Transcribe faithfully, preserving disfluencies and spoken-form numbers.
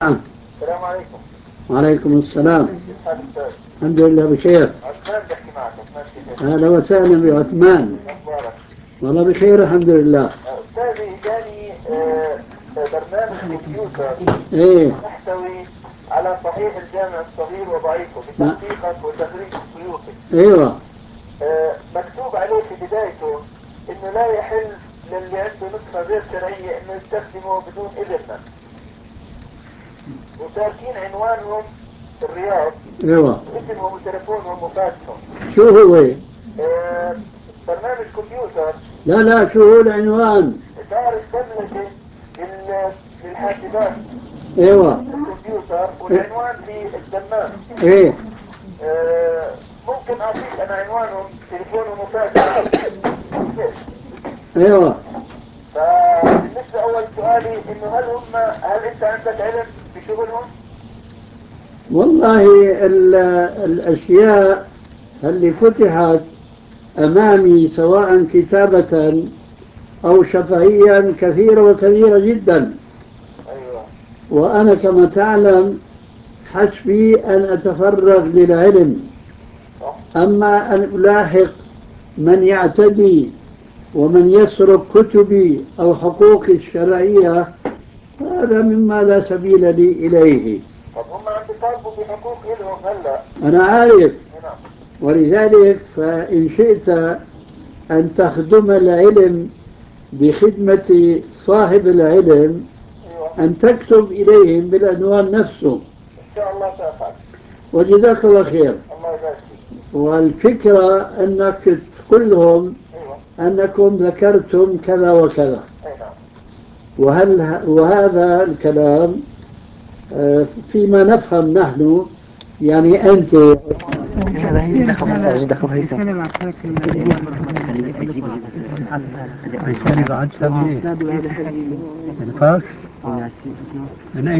نعم. السلام عليكم. وعليكم السلام. كيف حال أستاذ؟ الحمد لله بخير. عثمان بحكي معك. عثمان كيف؟ أهلا وسهلا بعثمان. أخبارك؟ والله بخير الحمد لله. أستاذي جاني آه، برنامج كمبيوتر إيه. يحتوي على صحيح الجامع الصغير وضعيفه ما- بتحقيقك وتخريج السيوطي. أيوة. آه، مكتوب عليه في بدايته إنه لا يحل للي عنده نسخة غير شرعية إنه يستخدمه بدون إذننا، وتاركين عنوانهم في الرياض، أيوة. اسمهم وتليفونهم وفاكسهم. شو هو؟ آه، برنامج كمبيوتر لا لا، شو هو العنوان؟ تعرف دبلجة لل- للحاسبات أيوة. الكمبيوتر، إيه. والعنوان في الدمام. إيه. آه، ممكن اعطيك انا عنوانهم، تليفونهم وفاكسهم. أيوة. فبالنسبة اول سؤالي انه هل هم هل انت عندك علم بشغلهم؟ والله ال- الأشياء اللي فتحت أمامي سواء كتابة أو شفهيا كثيرة وكثيرة جدا، ايوه. وأنا كما تعلم حسبي أن أتفرغ للعلم. صح. أما أن ألاحق من يعتدي ومن يسرق كتبي أو حقوقي الشرعية، هذا مما لا سبيل لي إليه. طب هم عم بيطالبوا بحقوق إلهم هلا. أنا عارف، نعم. ولذلك فإن شئت أن تخدم العلم بخدمة صاحب العلم ايوه. أن تكتب إليهم بالعنوان نفسه. ان شاء الله سافعل. وجزاك الله خير. الله يبارك فيك. والفكرة أنك تقول لهم ايوه. أنكم ذكرتم كذا وكذا، اي نعم. وهل وهذا الكلام آه، فيما نفهم نحن، يعني أنت هذا هي دخل هيثم دخل هيثم بعد سبعين. الفاكس.